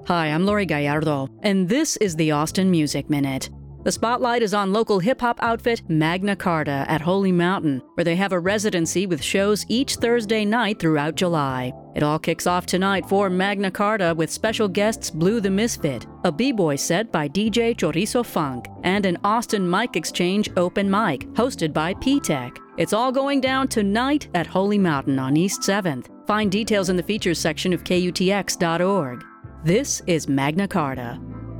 Hi, I'm Lori Gallardo, and this is the Austin Music Minute. The spotlight is on local hip-hop outfit Magna Carta at Holy Mountain, where they have a residency with shows each Thursday night throughout July. It all kicks off tonight for Magna Carta with special guests Blue the Misfit, a b-boy set by DJ Chorizo Funk, and an Austin Mic Exchange open mic hosted by P-Tech. It's all going down tonight at Holy Mountain on East 7th. Find details in the features section of KUTX.org. This is Magna Carta.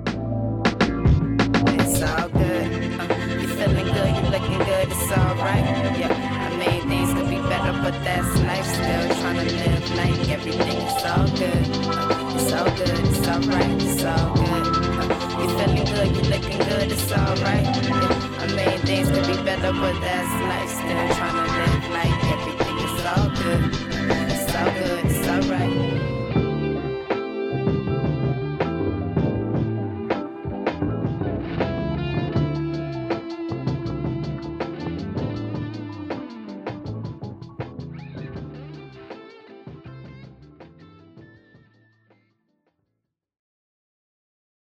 It's all good. You feeling good, you looking good, it's alright. Yeah, I mean, things could be better, but that's life. Still trying to live like everything is all good. It's all good, it's alright, it's all good. You feeling good, you looking good, it's alright. Yeah, I mean, things could be better, but that's life. Still trying